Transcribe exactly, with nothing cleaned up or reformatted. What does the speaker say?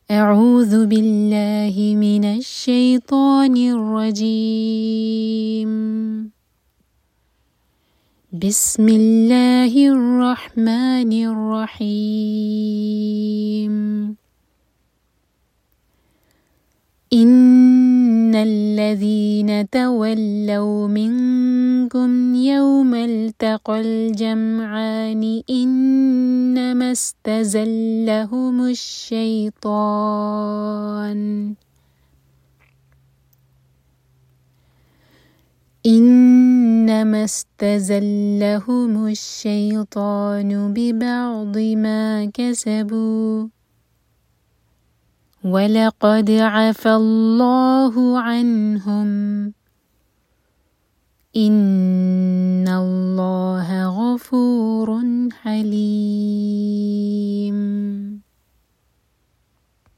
أعوذ بالله من الشيطان الرجيم. بسم الله الرحمن الرحيم. إن الذين تولوا منكم يوم التقى الجمعان إنما استزلهم الشيطان إنما استزلهم الشيطان ببعض ما كسبوا ولقد عفى الله عنهم إن الله غفور حليم.